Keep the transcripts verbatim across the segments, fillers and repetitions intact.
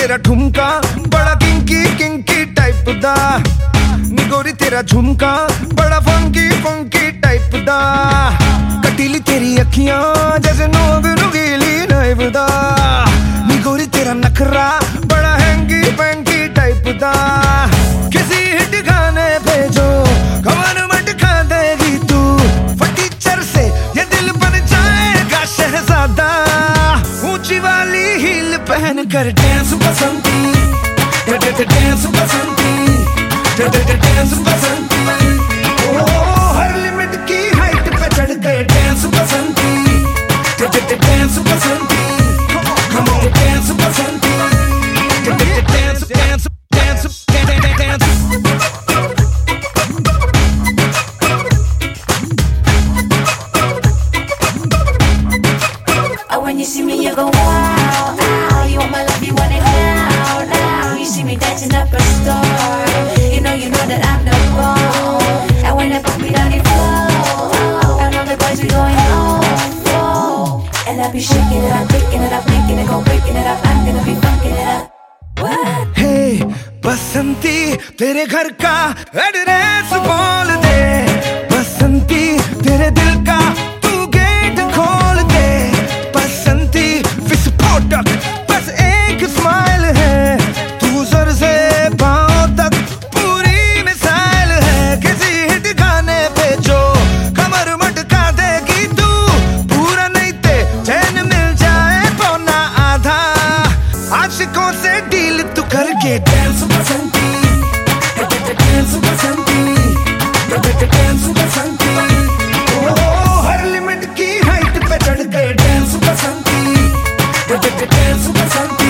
तेरा ठुमका बड़ा किंकी किंकी टाइप दा, नी गोरी तेरा झुमका बड़ा फंकी फंकी टाइप दा, कटीली तेरी अखियां जैसे नोग नुगीली नाइफ दा, नी गोरी तेरा नखरा बड़ा हैंगी पैंकी टाइप दा, किसी हिट गाने पे जो कमर मटका देगी तू, फटीचर से ये दिल बन जाएगा शहजादा, ऊंची वाली हील पहन कर dance Basanti, dance Basanti, dance Basanti, ओ हर लिमिट की हाइट पे चढ़ गए dance Basanti, dance Basanti, come on dance Basanti, dance dance dance dance. Oh, when you see me, you go wow, wow. You want my love, you want it now, now. You see me dancing up a store. You know, you know that I'm the ball. And when I put me down, it flow. And all the boys be going oh, oh. And I be shaking it up, picking it up, making it go, breaking it up. I'm gonna be funking it up. What? Hey, Basanti तेरे घर का address बोल दे, बसंती तेरे दिल का तू gate खोल दे, बसंती विस्फोटक बस एक स्माइल है, तू सर से पांव तक पूरी मिसाइल है, किसी हिट गाने पे जो कमर मटका देगी तू, पूरा नहीं ते चैन मिल जाए पौना आधा, आशिकों से डील तू करके dance Basanti, dance Basanti, dance Basanti, ओ हर लिमिट की हाइट पे चढ़ गए dance Basanti, dance Basanti,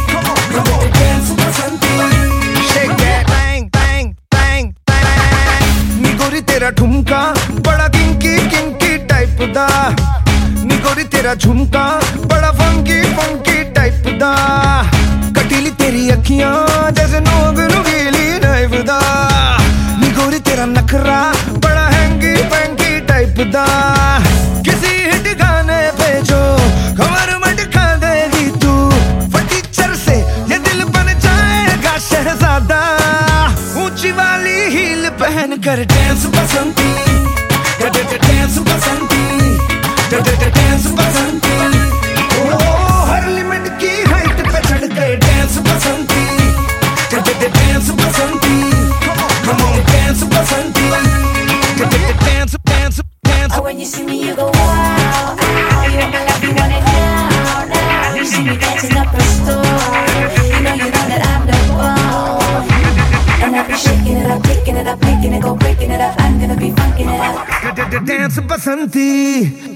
dance Basanti, shake that bang bang bang bang, नी गोरी तेरा ठुमका बड़ा किंकी किंकी टाइप दा, नी गोरी तेरा झुमका बड़ा फंकी फंकी टाइप दा, कटीली तेरी अखियां जैसे नोग नुगीली नाइफ दा, नी गोरी तेरा नखरा बड़ा हैंगी पैंकी टाइप दा, किसी हिट गाने पे जो कमर मटका देगी तू, फटीचर से ये दिल बन जाएगा शहजादा, ऊंची वाली हील पहन कर dance Basanti, dance Basanti, dance Basanti, ओ हर लिमिट की हाइट पे चढ़ गए dance Basanti, dance Basanti, come on dance Basanti, dance dance dance. Oh, when you see me, you go wow, wow. You want my love, you want it now, now. You see me dancing up a store. You know, you know that I'm the ball. And I be shaking it up, picking it up, making it go, breaking it up. I'm gonna be funking it up. Dance Basanti.